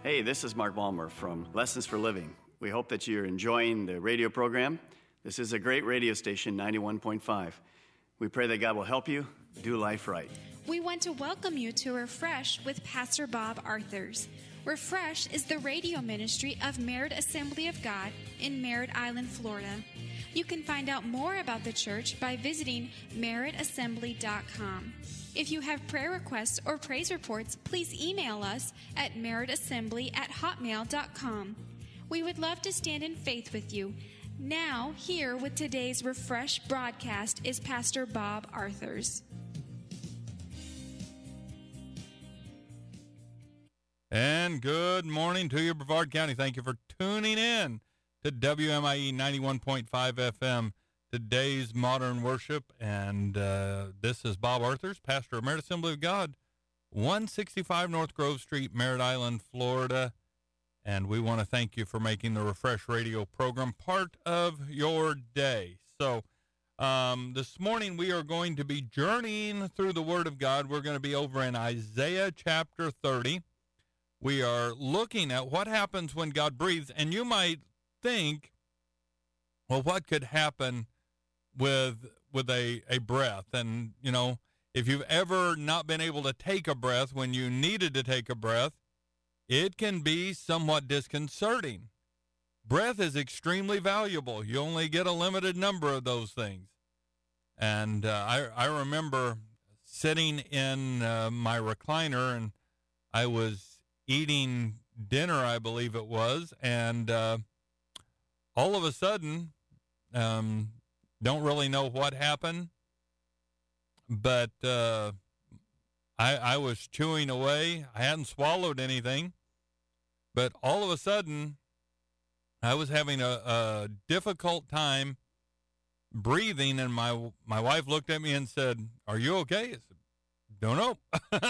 Hey, this is Mark Balmer from Lessons for Living. We hope that you're enjoying the radio program. This is a great radio station, 91.5. We pray that God will help you do life right. We want to welcome you to Refresh with Pastor Bob Arthurs. Refresh is the radio ministry of Merritt Assembly of God in Merritt Island, Florida. You can find out more about the church by visiting merrittassembly.com. If you have prayer requests or praise reports, please email us at merrittassembly@hotmail.com. We would love to stand in faith with you. Now, here with today's Refresh broadcast is Pastor Bob Arthurs. And good morning to you, Brevard County. Thank you for tuning in to WMIE 91.5 FM, today's modern worship. And this is Bob Arthurs, pastor of Merritt Assembly of God, 165 North Grove Street, Merritt Island, Florida. And we want to thank you for making the Refresh Radio program part of your day. So this morning we are going to be journeying through the Word of God. We're going to be over in Isaiah chapter 30. We are looking at what happens when God breathes. And you might think, well, what could happen with a breath? And, you know, if you've ever not been able to take a breath when you needed to take a breath, it can be somewhat disconcerting. Breath is extremely valuable. You only get a limited number of those things. And I remember sitting in my recliner, and I was eating dinner, I believe it was, and all of a sudden, don't really know what happened, but I was chewing away. I hadn't swallowed anything, but all of a sudden, I was having a difficult time breathing, and my wife looked at me and said, "Are you okay?" I said, "Don't know."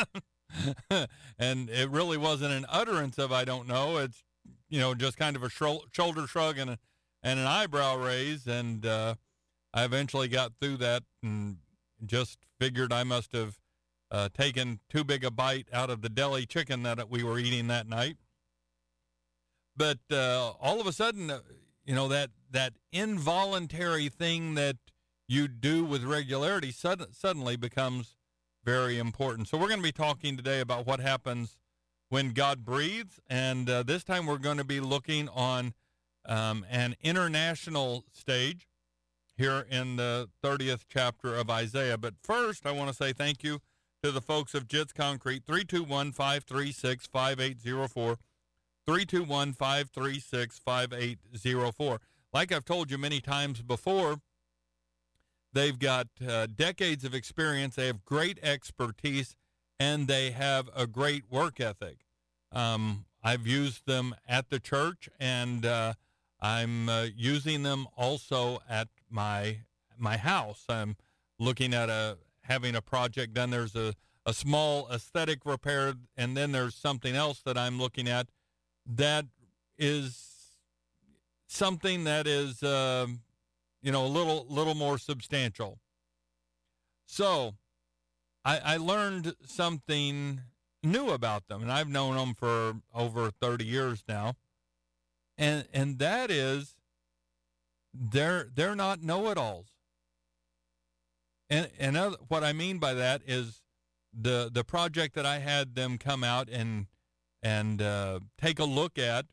And it really wasn't an utterance of "I don't know." It's, you know, just kind of a shoulder shrug and an eyebrow raise, and I eventually got through that and just figured I must have taken too big a bite out of the deli chicken that we were eating that night. But all of a sudden, you know, that involuntary thing that you do with regularity suddenly becomes very important. So we're going to be talking today about what happens when God breathes, and this time we're going to be looking on an international stage here in the 30th chapter of Isaiah. But first, I want to say thank you to the folks of Jits Concrete, 321-536-5804, 321-536-5804. Like I've told you many times before, they've got decades of experience, they have great expertise, and they have a great work ethic. I've used them at the church, and I'm using them also at my house. I'm looking at having a project done. There's a small aesthetic repair, and then there's something else that I'm looking at that is something that is you know, a little more substantial. So I learned something new about them, and I've known them for over 30 years now. And that is they're not know-it-alls. And what I mean by that is the project that I had them come out and take a look at,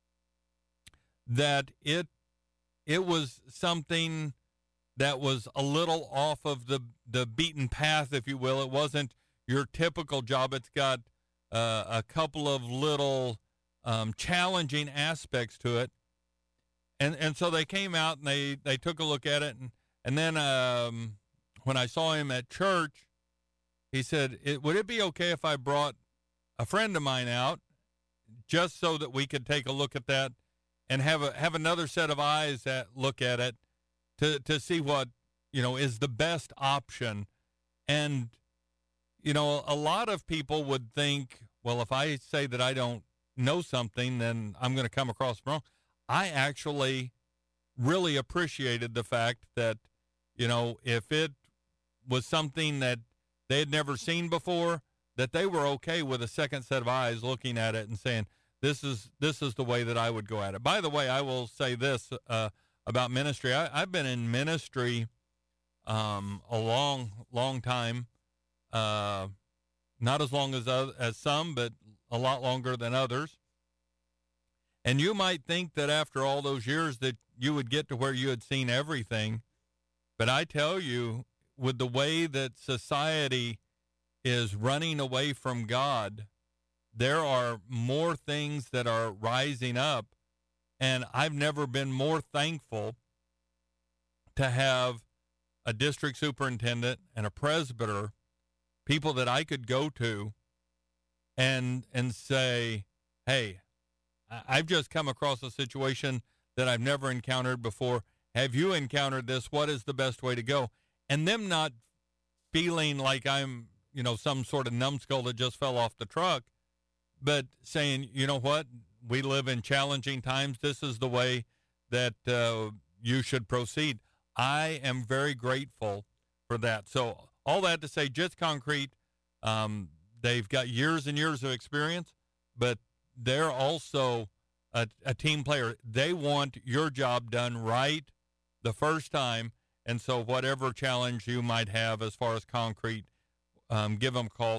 that it was something that was a little off of the beaten path, if you will. It wasn't your typical job. It's got a couple of little challenging aspects to it. And so they came out and they took a look at it. And then when I saw him at church, he said, would it be okay if I brought a friend of mine out just so that we could take a look at that and have another set of eyes that look at it to see what, you know, is the best option. And, you know, a lot of people would think, well, if I say that I don't know something, then I'm going to come across wrong. I actually really appreciated the fact that, you know, if it was something that they had never seen before, that they were okay with a second set of eyes looking at it and saying, this is the way that I would go at it. By the way, I will say this about ministry. I've been in ministry a long time, not as long as some, but a lot longer than others. And you might think that after all those years that you would get to where you had seen everything. But I tell you, with the way that society is running away from God, there are more things that are rising up. And I've never been more thankful to have a district superintendent and a presbyter, people that I could go to and say, hey, I've just come across a situation that I've never encountered before. Have you encountered this? What is the best way to go? And them not feeling like I'm, some sort of numbskull that just fell off the truck, but saying, you know what, we live in challenging times. This is the way that you should proceed. I am very grateful for that. So all that to say, Jits Concrete, they've got years and years of experience, but they're also a team player. They want your job done right the first time. And so whatever challenge you might have as far as concrete, give them a call,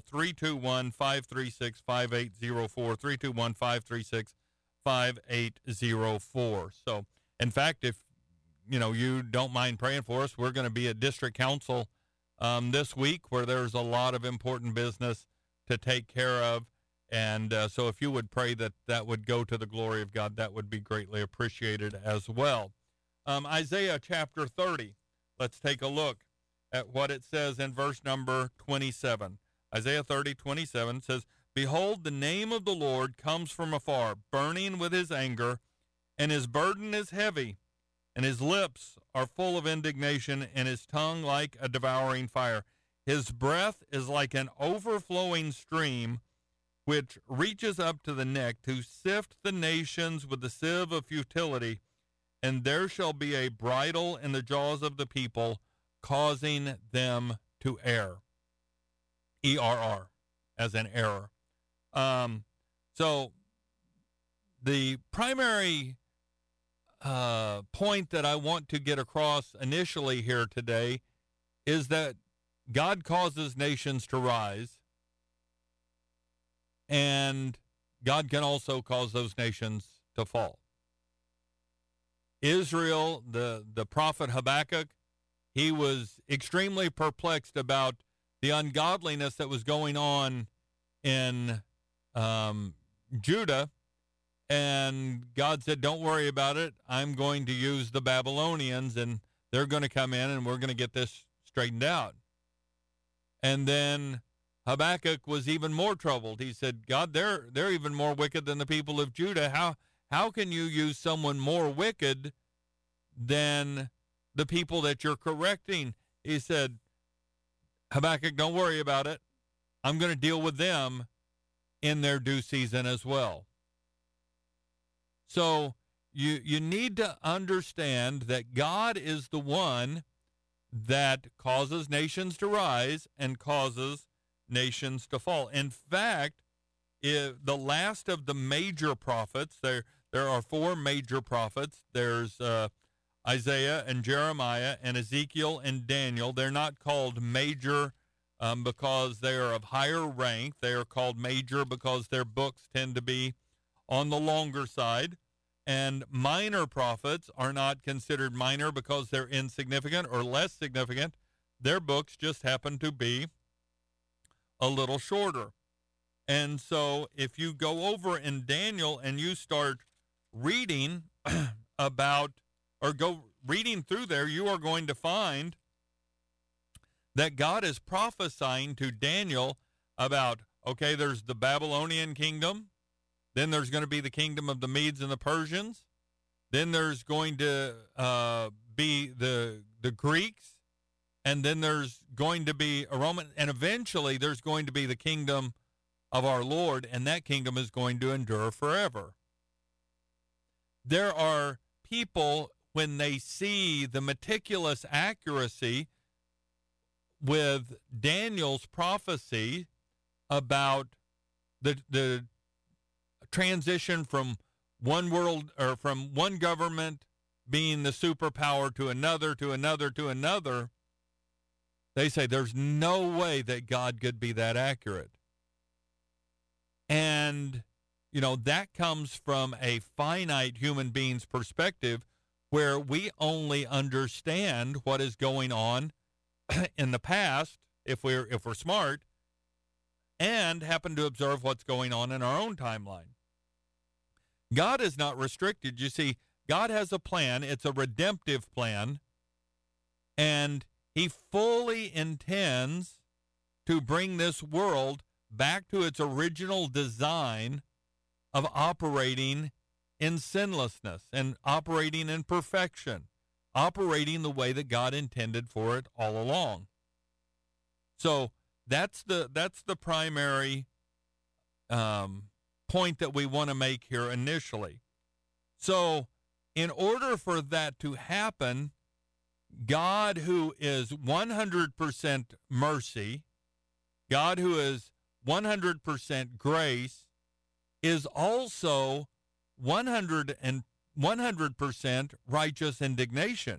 321-536-5804, 321-536-5804. So, in fact, if, you don't mind praying for us, we're going to be at district council this week where there's a lot of important business to take care of. And so if you would pray that would go to the glory of God, that would be greatly appreciated as well. Isaiah chapter 30. Let's take a look at what it says in verse number 27. Isaiah 30:27 says, "Behold, the name of the Lord comes from afar, burning with his anger, and his burden is heavy, and his lips are full of indignation, and his tongue like a devouring fire. His breath is like an overflowing stream, which reaches up to the neck to sift the nations with the sieve of futility. And there shall be a bridle in the jaws of the people, causing them to err." ERR, as in error. So the primary point that I want to get across initially here today is that God causes nations to rise, and God can also cause those nations to fall. Israel, the prophet Habakkuk, he was extremely perplexed about the ungodliness that was going on in Judah, and God said, don't worry about it. I'm going to use the Babylonians, and they're going to come in, and we're going to get this straightened out. And then Habakkuk was even more troubled. He said, God, they're even more wicked than the people of Judah. How can you use someone more wicked than the people that you're correcting? He said, Habakkuk, don't worry about it. I'm going to deal with them in their due season as well. So you need to understand that God is the one that causes nations to rise and causes nations to fall. In fact, the last of the major prophets, there are four major prophets. There's Isaiah and Jeremiah and Ezekiel and Daniel. They're not called major because they are of higher rank. They are called major because their books tend to be on the longer side. And minor prophets are not considered minor because they're insignificant or less significant. Their books just happen to be a little shorter. And so if you go over in Daniel and you start reading about, or go reading through there, you are going to find that God is prophesying to Daniel about, okay, there's the Babylonian kingdom, then there's going to be the kingdom of the Medes and the Persians, then there's going to be the Greeks, and then there's going to be a Roman, and eventually there's going to be the kingdom of our Lord, and that kingdom is going to endure forever. There are people, when they see the meticulous accuracy with Daniel's prophecy about the transition from one world or from one government being the superpower to another, to another, to another, they say there's no way that God could be that accurate. And, you know, that comes from a finite human being's perspective where we only understand what is going on in the past, if we're smart, and happen to observe what's going on in our own timeline. God is not restricted. You see, God has a plan. It's a redemptive plan, and he fully intends to bring this world back to its original design of operating in sinlessness and operating in perfection, operating the way that God intended for it all along. So that's the primary point that we want to make here initially. So in order for that to happen, God, who is 100% mercy, God, who is 100% grace, is also 100% righteous indignation.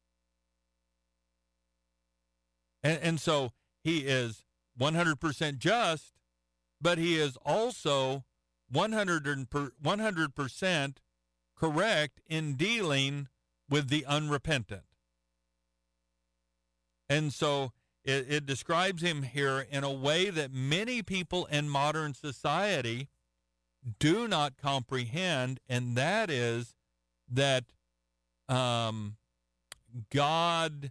And so he is 100% just, but he is also 100% correct in dealing with the unrepentant. And so it describes him here in a way that many people in modern society do not comprehend, and that is that God's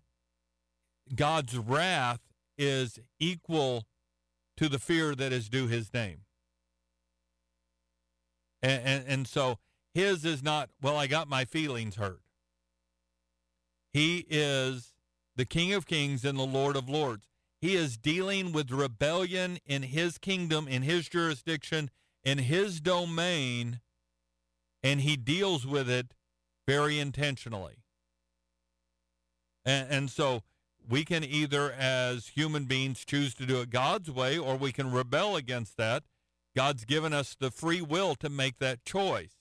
wrath is equal to the fear that is due his name. And so his is not, well, I got my feelings hurt. He is the King of Kings and the Lord of Lords. He is dealing with rebellion in his kingdom, in his jurisdiction, in his domain, and he deals with it very intentionally. And so we can either, as human beings, choose to do it God's way, or we can rebel against that. God's given us the free will to make that choice.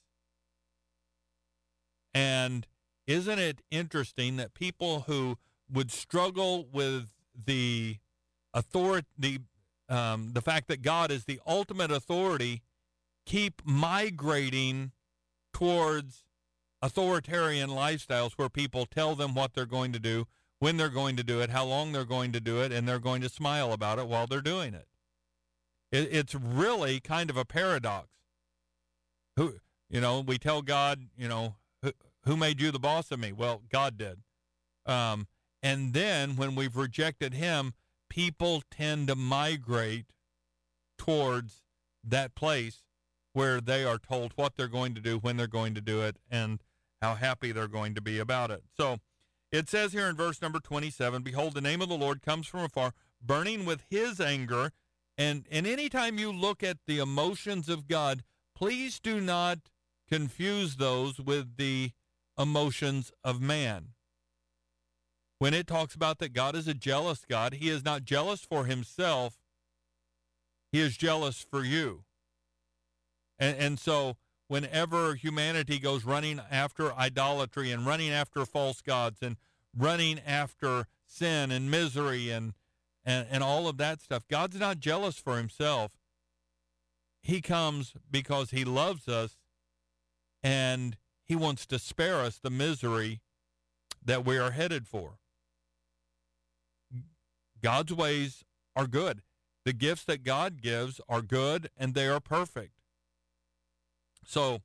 And isn't it interesting that people who would struggle with the authority, the fact that God is the ultimate authority, keep migrating towards authoritarian lifestyles where people tell them what they're going to do, when they're going to do it, how long they're going to do it, and they're going to smile about it while they're doing it. It's really kind of a paradox. We tell God, who made you the boss of me? Well, God did. And then when we've rejected him, people tend to migrate towards that place where they are told what they're going to do, when they're going to do it, and how happy they're going to be about it. So it says here in verse number 27, behold, the name of the Lord comes from afar, burning with his anger. And anytime you look at the emotions of God, please do not confuse those with the emotions of man. When it talks about that God is a jealous God, he is not jealous for himself. He is jealous for you. And so whenever humanity goes running after idolatry and running after false gods and running after sin and misery and all of that stuff, God's not jealous for himself. He comes because he loves us, and he wants to spare us the misery that we are headed for. God's ways are good. The gifts that God gives are good, and they are perfect. So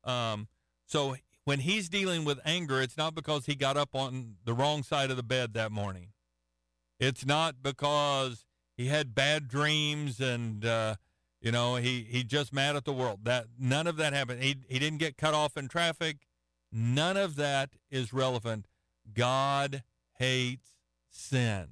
when he's dealing with anger, it's not because he got up on the wrong side of the bed that morning. It's not because he had bad dreams and he just mad at the world. That none of that happened. He didn't get cut off in traffic. None of that is relevant. God hates sin.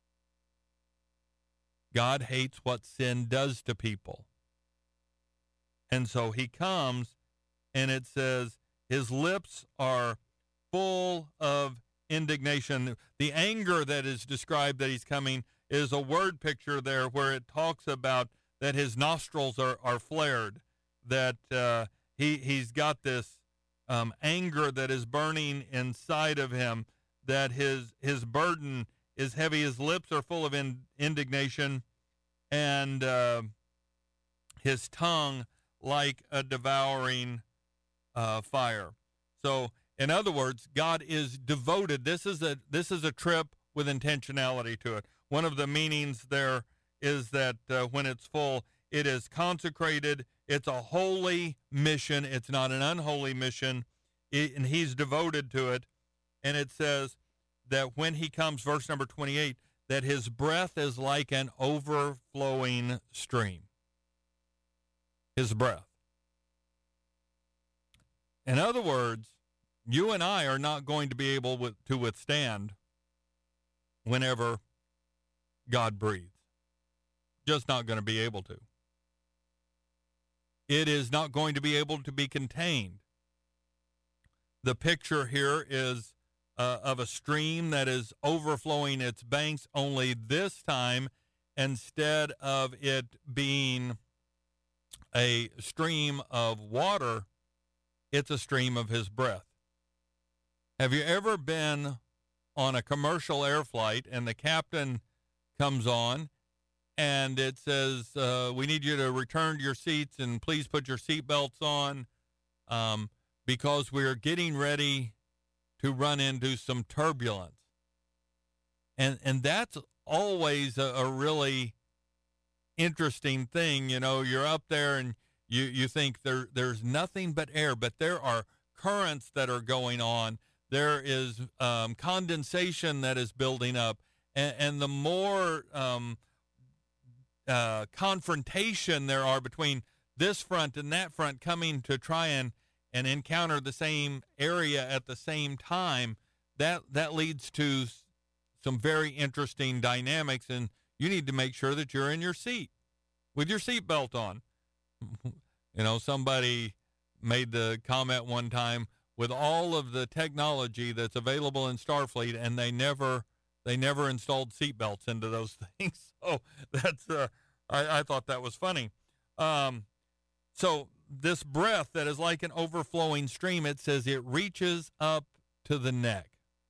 God hates what sin does to people. And so he comes, and it says his lips are full of indignation. The anger that is described that he's coming is a word picture there where it talks about that his nostrils are flared, that he's got this anger that is burning inside of him, that his burden is heavy, his lips are full of indignation, and his tongue like a devouring fire. So, in other words, God is devoted. This is a trip with intentionality to it. One of the meanings there is that when it's full, it is consecrated. It's a holy mission. It's not an unholy mission, and he's devoted to it. And it says that when he comes, verse number 28, that his breath is like an overflowing stream. His breath. In other words, you and I are not going to be able to withstand whenever God breathes. Just not going to be able to. It is not going to be able to be contained. The picture here is of a stream that is overflowing its banks, only this time, instead of it being a stream of water, it's a stream of his breath. Have you ever been on a commercial air flight and the captain comes on and it says, we need you to return to your seats and please put your seatbelts on because we're getting ready to run into some turbulence. And that's always a really interesting thing. You know, you're up there and you think there's nothing but air, but there are currents that are going on. There is condensation that is building up. And the more confrontation there are between this front and that front coming to try and encounter the same area at the same time, that leads to some very interesting dynamics, and you need to make sure that you're in your seat with your seatbelt on. You know, somebody made the comment one time, with all of the technology that's available in Starfleet, and they never installed seatbelts into those things. So that's I thought that was funny. So this breath that is like an overflowing stream, it says it reaches up to the neck.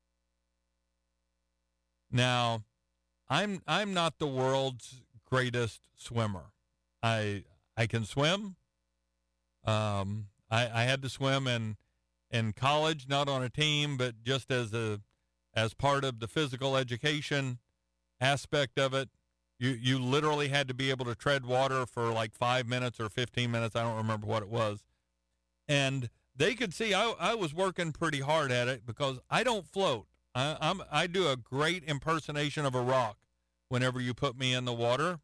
Now, I'm not the world's greatest swimmer. I can swim. I had to swim in college, not on a team, but just as part of the physical education aspect of it. You literally had to be able to tread water for like 5 minutes or 15 minutes. I don't remember what it was. And they could see I was working pretty hard at it because I don't float. I do a great impersonation of a rock whenever you put me in the water.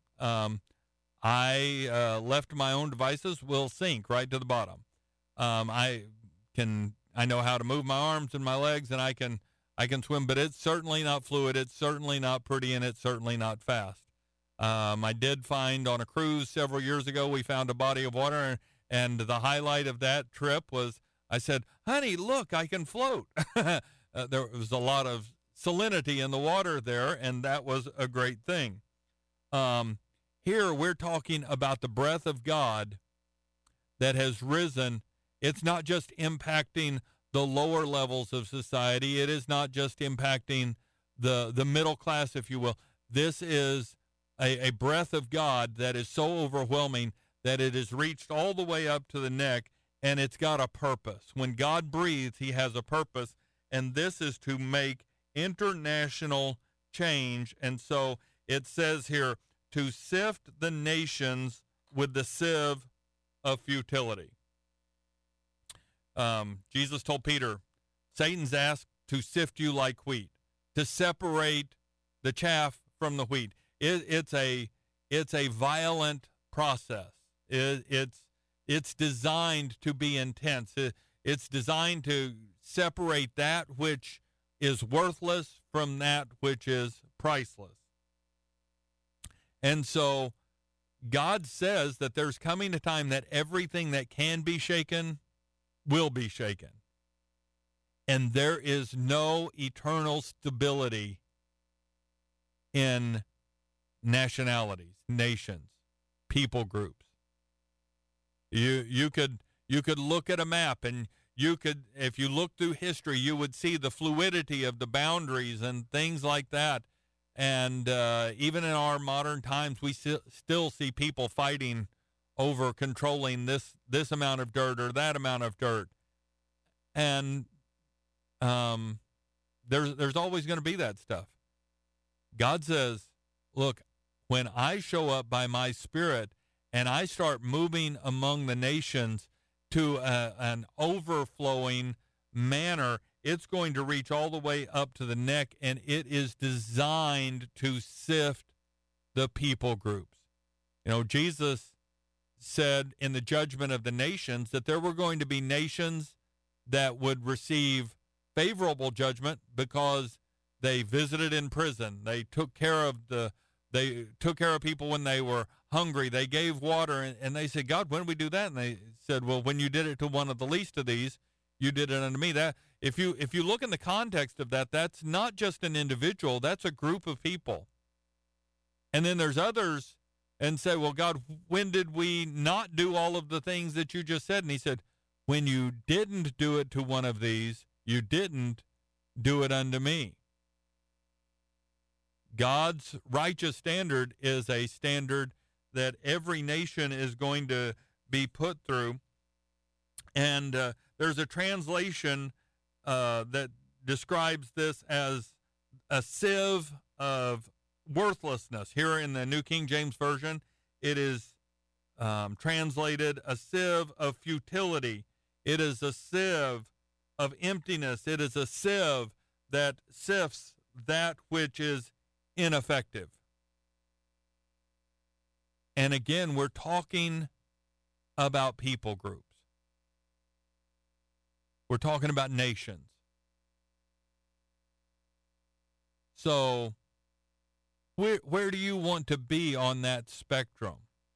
I left to my own devices will sink right to the bottom. I know how to move my arms and my legs, and I can swim, but it's certainly not fluid. It's certainly not pretty, and it's certainly not fast. I did find on a cruise several years ago, we found a body of water, and the highlight of that trip was I said, honey, look, I can float. There was a lot of salinity in the water there, and that was a great thing. Here we're talking about the breath of God that has risen. It's not just impacting the lower levels of society. It is not just impacting the middle class, if you will. This is a breath of God that is so overwhelming that it has reached all the way up to the neck, and it's got a purpose. When God breathes, he has a purpose, and this is to make international change. And so it says here, to sift the nations with the sieve of futility. Jesus told Peter, Satan's asked to sift you like wheat, to separate the chaff from the wheat. It's a violent process. It's designed to be intense. It's designed to separate that which is worthless from that which is priceless. And so God says that there's coming a time that everything that can be shaken will be shaken. And there is no eternal stability in nationalities, nations, people groups. You could look at a map, and you could, if you look through history, you would see the fluidity of the boundaries and things like that. And even in our modern times, we still see people fighting over controlling this amount of dirt or that amount of dirt. And there's always going to be that stuff. God says, look, when I show up by my Spirit and I start moving among the nations to an overflowing manner, it's going to reach all the way up to the neck, and it is designed to sift the people groups. You know, Jesus said in the judgment of the nations that there were going to be nations that would receive favorable judgment because they visited in prison. They took care of people when they were hungry. They gave water, and they said, God, when did we do that? And they said, well, when you did it to one of the least of these, you did it unto me. That if you look in the context of that, that's not just an individual, that's a group of people. And then there's others and say, well, God, when did we not do all of the things that you just said? And he said, when you didn't do it to one of these, you didn't do it unto me. God's righteous standard is a standard that every nation is going to be put through. And there's a translation that describes this as a sieve of worthlessness. Here in the New King James Version, it is translated a sieve of futility. It is a sieve of emptiness. It is a sieve that sifts that which is ineffective. And again, we're talking about people groups. We're talking about nations. So where do you want to be on that spectrum?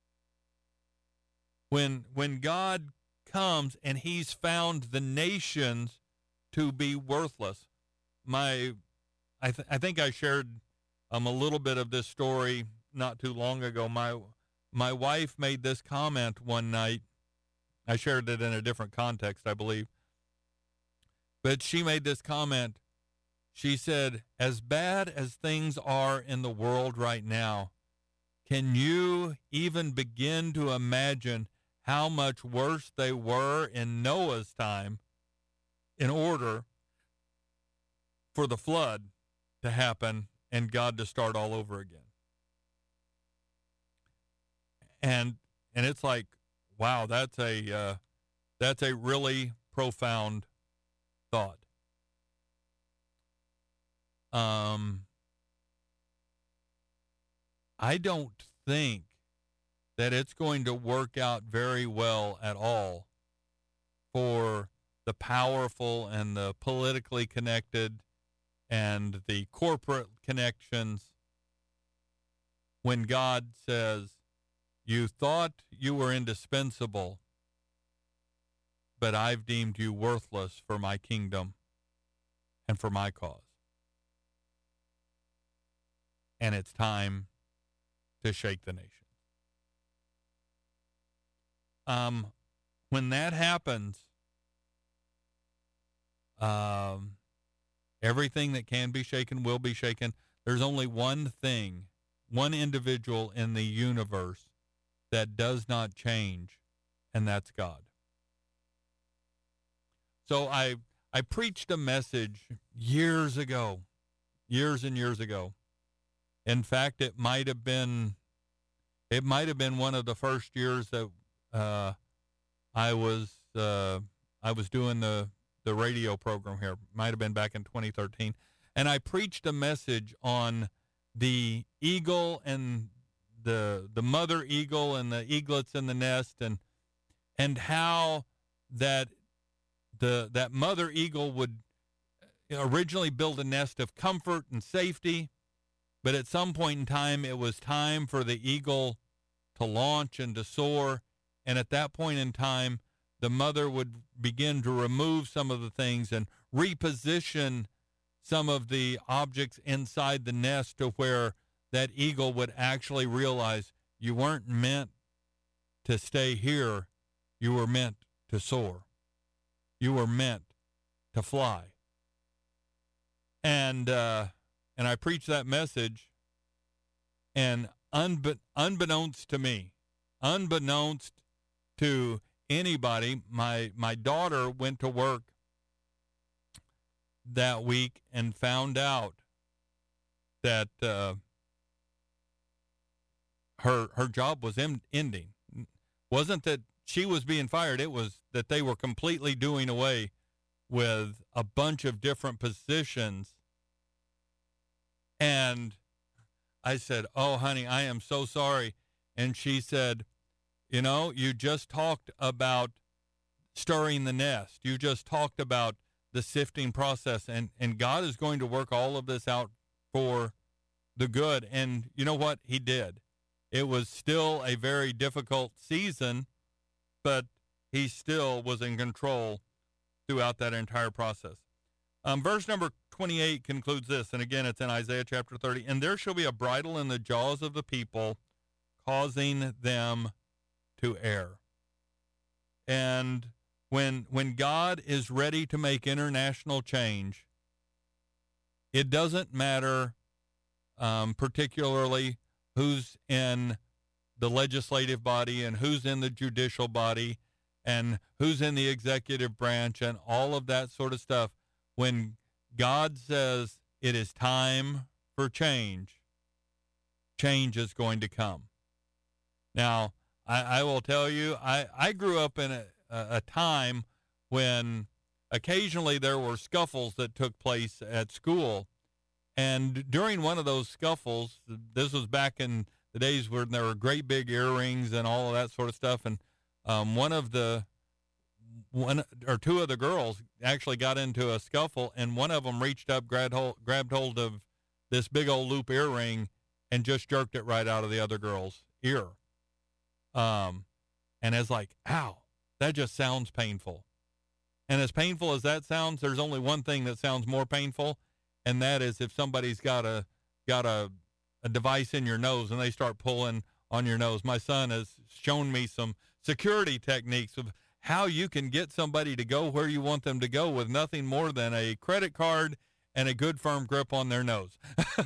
When God comes and he's found the nations to be worthless. I think I shared a little bit of this story not too long ago. My wife made this comment one night. I shared it in a different context, I believe. But she made this comment. She said, as bad as things are in the world right now, can you even begin to imagine how much worse they were in Noah's time in order for the flood to happen and God to start all over again? And it's like, wow, that's a really profound thought. I don't think that it's going to work out very well at all for the powerful and the politically connected and the corporate connections when God says, you thought you were indispensable, but I've deemed you worthless for my kingdom and for my cause. And it's time to shake the nation. When that happens, everything that can be shaken will be shaken. There's only one thing, one individual in the universe that does not change, and that's God. So I preached a message years and years ago. In fact, it might have been one of the first years that I was doing the radio program here. Might have been back in 2013, and I preached a message on the eagle and the mother eagle and the eaglets in the nest, and how that mother eagle would originally build a nest of comfort and safety, but at some point in time, it was time for the eagle to launch and to soar. And at that point in time, the mother would begin to remove some of the things and reposition some of the objects inside the nest to where that eagle would actually realize you weren't meant to stay here. You were meant to soar. You were meant to fly. And I preached that message, and unbeknownst to me, unbeknownst to anybody, my daughter went to work that week and found out that her job was ending. Wasn't that she was being fired, it was that they were completely doing away with a bunch of different positions. And I said, "Oh, honey, I am so sorry." And she said, "You know, you just talked about stirring the nest. You just talked about the sifting process, and God is going to work all of this out for the good." And you know what? He did. It was still a very difficult season, but he still was in control throughout that entire process. Verse number 28 concludes this, and again, it's in Isaiah chapter 30. "And there shall be a bridle in the jaws of the people, causing them to err." And when God is ready to make international change, it doesn't matter particularly who's in the legislative body and who's in the judicial body and who's in the executive branch and all of that sort of stuff. When God says it is time for change, change is going to come. Now, I will tell you, I grew up in a time when occasionally there were scuffles that took place at school. And during one of those scuffles, this was back in the days where there were great big earrings and all of that sort of stuff. And one or two of the girls actually got into a scuffle, and one of them reached up, grabbed hold of this big old loop earring and just jerked it right out of the other girl's ear. And it's like, ow, that just sounds painful. And as painful as that sounds, there's only one thing that sounds more painful, and that is if somebody's got a device in your nose and they start pulling on your nose. My son has shown me some security techniques of how you can get somebody to go where you want them to go with nothing more than a credit card and a good firm grip on their nose.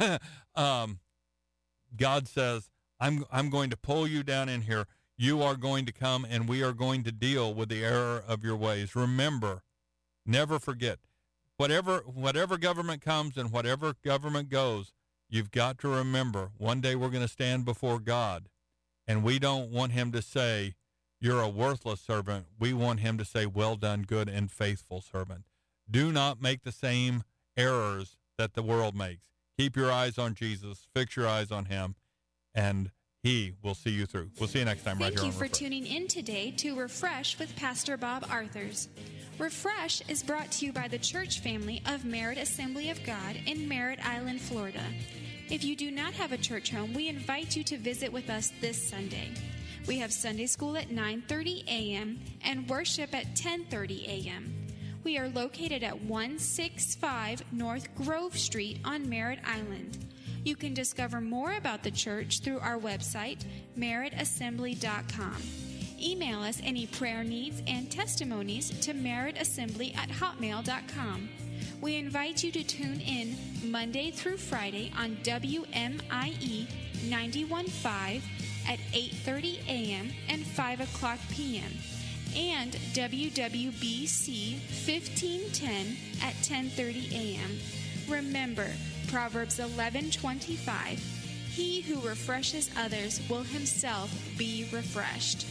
God says, I'm going to pull you down in here. You are going to come, and we are going to deal with the error of your ways. Remember, never forget, whatever government comes and whatever government goes, you've got to remember, one day we're going to stand before God, and we don't want him to say, "You're a worthless servant." We want him to say, "Well done, good and faithful servant." Do not make the same errors that the world makes. Keep your eyes on Jesus. Fix your eyes on him, and he will see you through. We'll see you next time right here on Thank you for Refresh. tuning in today to Refresh with Pastor Bob Arthurs. Refresh is brought to you by the church family of Merritt Assembly of God in Merritt Island, Florida. If you do not have a church home, we invite you to visit with us this Sunday. We have Sunday school at 9:30 a.m. and worship at 10:30 a.m. We are located at 165 North Grove Street on Merritt Island. You can discover more about the church through our website, merrittassembly.com. Email us any prayer needs and testimonies to merrittassembly@hotmail.com. We invite you to tune in Monday through Friday on WMIE 91.5 at 8:30 a.m. and 5 o'clock p.m. and WWBC 1510 at 10:30 a.m. Remember, Proverbs 11:25, he who refreshes others will himself be refreshed.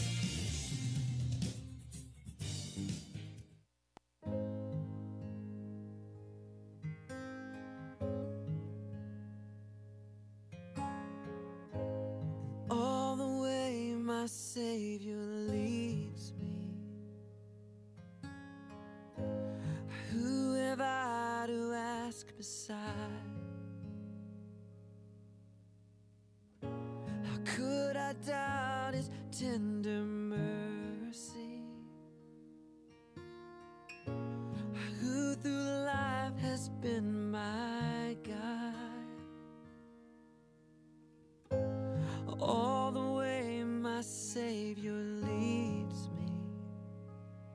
All the way my Savior leads me. Who have I to ask beside? How could I doubt his tender